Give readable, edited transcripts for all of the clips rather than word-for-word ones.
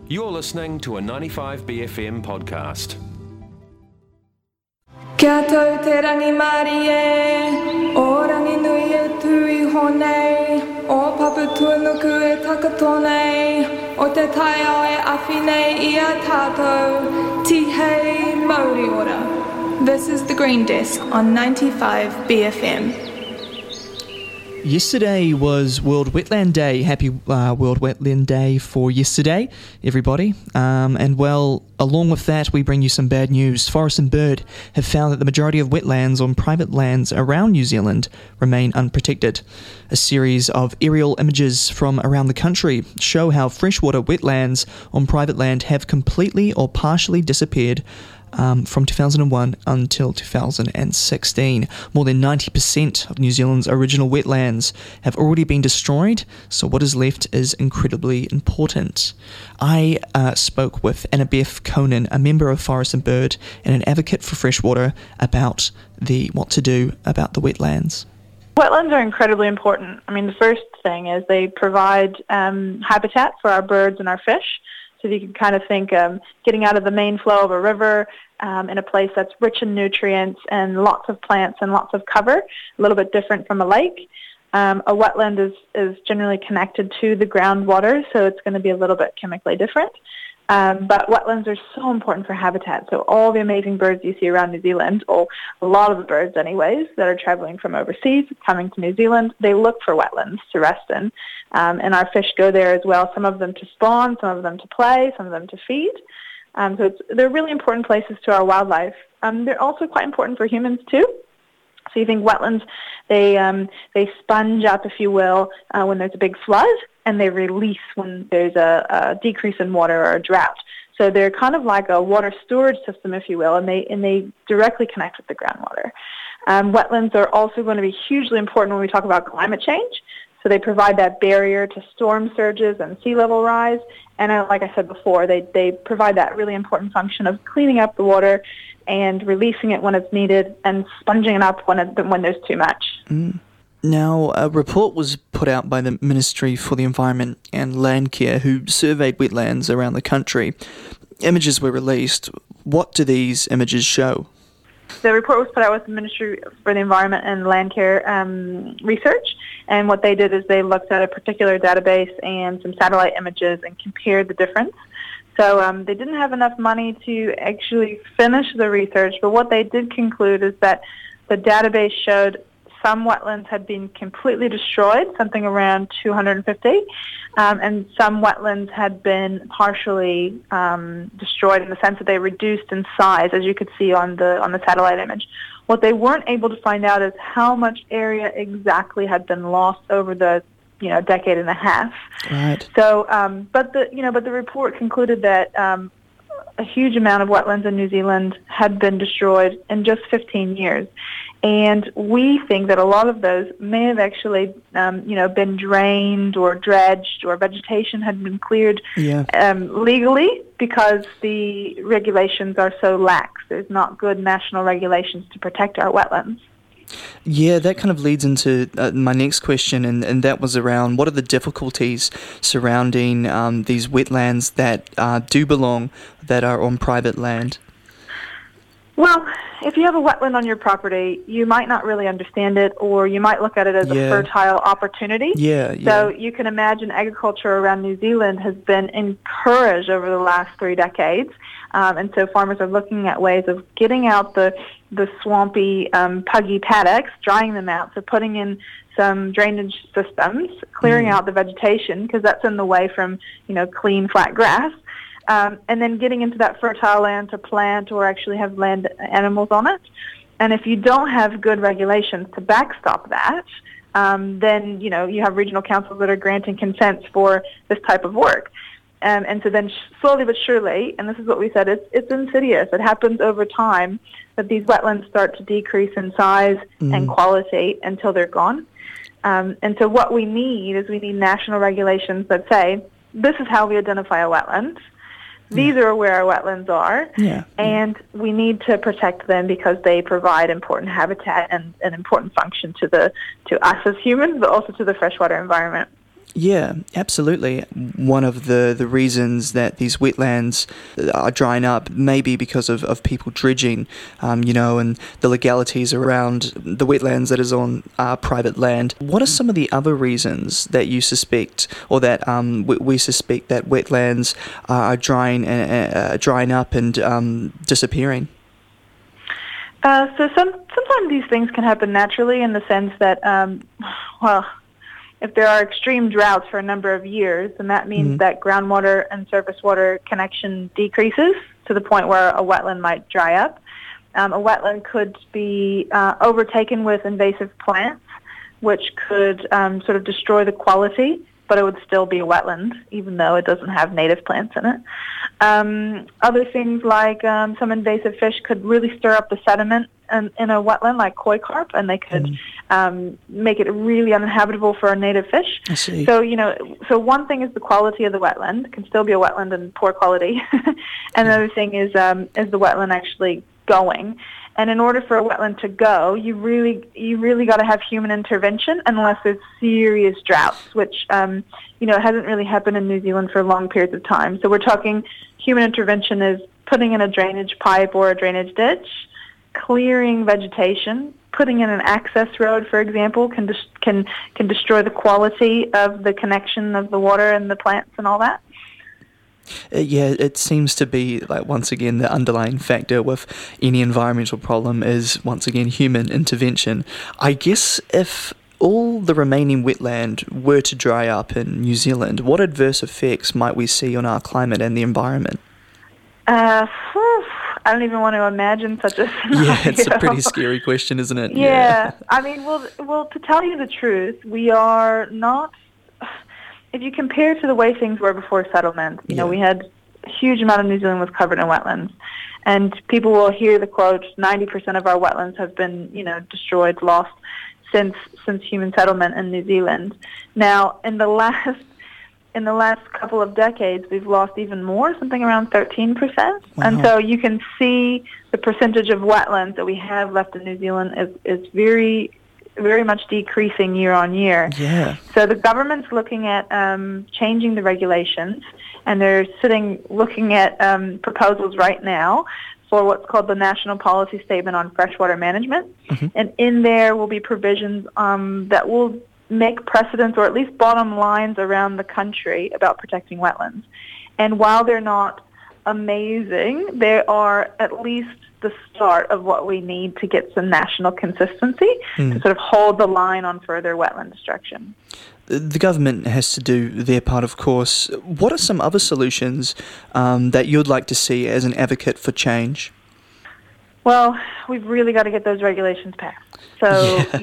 You're listening to a 95BFM podcast. Kia tau te rangi Māori e, o rangi nui e tui honei, o papu tuanuku e takatonei, o te tai ao e awhi nei I a tātou, tihei Māori ora. This is The Green Desk on 95BFM. Yesterday was World Wetland Day. Happy World Wetland Day for yesterday, everybody. And well, along with that, we bring you some bad news. Forest and Bird have found that the majority of wetlands on private lands around New Zealand remain unprotected. A series of aerial images from around the country show how freshwater wetlands on private land have completely or partially disappeared from 2001 until 2016. More than 90% of New Zealand's original wetlands have already been destroyed, so what is left is incredibly important. I spoke with Annabeth Conan, a member of Forest and Bird and an advocate for freshwater, about what to do about the wetlands. Wetlands are incredibly important. I mean, the first thing is they provide habitat for our birds and our fish. So you can kind of think getting out of the main flow of a river in a place that's rich in nutrients and lots of plants and lots of cover, a little bit different from a lake. A wetland is generally connected to the groundwater, so it's going to be a little bit chemically different. But wetlands are so important for habitat. So all the amazing birds you see around New Zealand, or a lot of the birds anyways, that are traveling from overseas, coming to New Zealand, they look for wetlands to rest in. And our fish go there as well, some of them to spawn, some of them to play, some of them to feed. They're really important places to our wildlife. They're also quite important for humans too. So you think wetlands, they sponge up, if you will, when there's a big flood, and they release when there's a decrease in water or a drought. So they're kind of like a water storage system, if you will, and they directly connect with the groundwater. Wetlands are also going to be hugely important when we talk about climate change. So they provide that barrier to storm surges and sea level rise. And like I said before, they provide that really important function of cleaning up the water and releasing it when it's needed and sponging it up when there's too much. Now, a report was put out by the Ministry for the Environment and Land Care, who surveyed wetlands around the country. Images were released. What do these images show? The report was put out with the Ministry for the Environment and Land Care research, and what they did is they looked at a particular database and some satellite images and compared the difference. So they didn't have enough money to actually finish the research, but what they did conclude is that the database showed some wetlands had been completely destroyed, something around 250, and some wetlands had been partially destroyed in the sense that they reduced in size, as you could see on the satellite image. What they weren't able to find out is how much area exactly had been lost over the decade and a half. Right. So, but the report concluded that a huge amount of wetlands in New Zealand had been destroyed in just 15 years. And we think that a lot of those may have actually, been drained or dredged, or vegetation had been cleared legally, because the regulations are so lax. There's not good national regulations to protect our wetlands. Yeah, that kind of leads into my next question, and that was around what are the difficulties surrounding these wetlands that do belong, that are on private land? Well, if you have a wetland on your property, you might not really understand it, or you might look at it as a fertile opportunity. So you can imagine agriculture around New Zealand has been encouraged over the last 3 decades. And so farmers are looking at ways of getting out the swampy, puggy paddocks, drying them out, so putting in some drainage systems, clearing out the vegetation, because that's in the way from, clean, flat grass. And then getting into that fertile land to plant or actually have land animals on it. And if you don't have good regulations to backstop that, then, you have regional councils that are granting consents for this type of work. And so then slowly but surely, and this is what we said, it's insidious. It happens over time that these wetlands start to decrease in size and quality until they're gone. And so what we need is national regulations that say, this is how we identify a wetland. These are where our wetlands are, and we need to protect them because they provide important habitat and an important function to us as humans, but also to the freshwater environment. Yeah, absolutely. One of the reasons that these wetlands are drying up may be because of people dredging, and the legalities around the wetlands that is on private land. What are some of the other reasons that you suspect, or that we suspect that wetlands are drying up and disappearing? So sometimes these things can happen naturally in the sense that, if there are extreme droughts for a number of years, then that means that groundwater and surface water connection decreases to the point where a wetland might dry up. A wetland could be overtaken with invasive plants, which could sort of destroy the quality, but it would still be a wetland, even though it doesn't have native plants in it. Other things like some invasive fish could really stir up the sediment in a wetland, like koi carp, and they could make it really uninhabitable for a native fish. I see. So one thing is the quality of the wetland. It can still be a wetland in poor quality. And another thing is the wetland actually going. And in order for a wetland to go, you really got to have human intervention, unless there's serious droughts, which hasn't really happened in New Zealand for long periods of time. So we're talking human intervention is putting in a drainage pipe or a drainage ditch, clearing vegetation, putting in an access road, for example, can destroy the quality of the connection of the water and the plants and all that. It seems to be like, once again, the underlying factor with any environmental problem is, once again, human intervention. I guess if all the remaining wetland were to dry up in New Zealand, what adverse effects might we see on our climate and the environment? I don't even want to imagine such a scenario. Yeah, it's a pretty scary question, isn't it? Yeah. I mean, well, to tell you the truth, we are not... If you compare to the way things were before settlement, we had a huge amount of New Zealand was covered in wetlands. And people will hear the quote, 90% of our wetlands have been, destroyed, lost since human settlement in New Zealand. Now, in the last couple of decades, we've lost even more, something around 13%. Wow. And so you can see the percentage of wetlands that we have left in New Zealand is very, very much decreasing year on year. Yeah. So the government's looking at changing the regulations, and they're looking at proposals right now for what's called the National Policy Statement on Freshwater Management. Mm-hmm. And in there will be provisions that will make precedents, or at least bottom lines around the country about protecting wetlands. And while they're not amazing, they are at least the start of what we need to get some national consistency to sort of hold the line on further wetland destruction. The government has to do their part, of course. What are some other solutions that you'd like to see as an advocate for change? Well, we've really got to get those regulations passed. So, I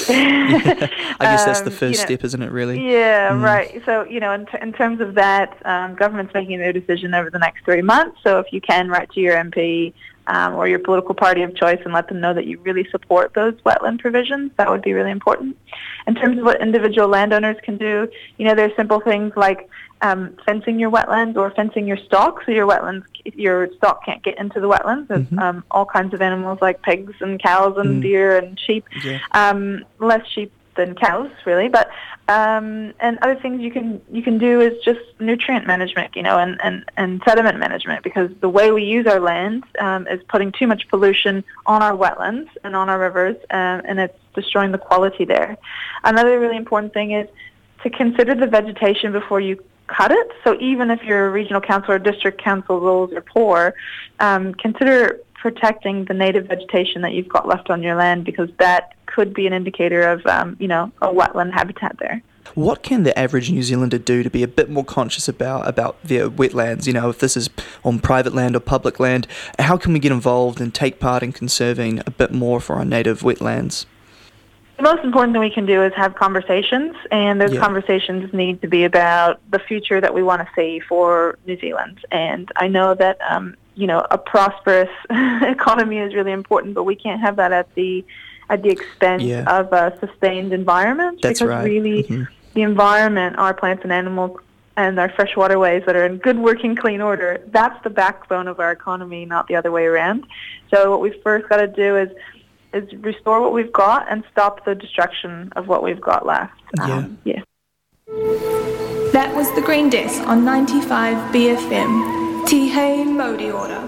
guess that's the first step, isn't it, really? Yeah, right. So, in terms of that, government's making their decision over the next 3 months. So if you can, write to your MP or your political party of choice and let them know that you really support those wetland provisions, that would be really important. In terms of what individual landowners can do, there's simple things like fencing your wetlands or fencing your stock, so your stock can't get into the wetlands. There's all kinds of animals like pigs and cows and deer and sheep. Yeah. Less sheep than cows, really, but and other things you can do is just nutrient management, and sediment management, because the way we use our land is putting too much pollution on our wetlands and on our rivers, and it's destroying the quality there. Another really important thing is to consider the vegetation before you cut it. So even if your regional council or district council rules are poor, consider protecting the native vegetation that you've got left on your land, because that could be an indicator of, a wetland habitat there. What can the average New Zealander do to be a bit more conscious about their wetlands? If this is on private land or public land, how can we get involved and take part in conserving a bit more for our native wetlands? The most important thing we can do is have conversations, and those conversations need to be about the future that we want to see for New Zealand. And I know that, a prosperous economy is really important, but we can't have that at the expense of a sustained environment. That's because right. really the environment, our plants and animals, and our fresh waterways that are in good working, clean order, that's the backbone of our economy, not the other way around. So what we've first got to do is restore what we've got and stop the destruction of what we've got left. That was The Green Desk on 95 BFM. Tihei Modi Order.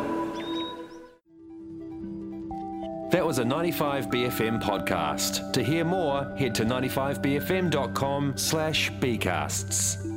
That was a 95 BFM podcast. To hear more, head to 95bfm.com/bcasts.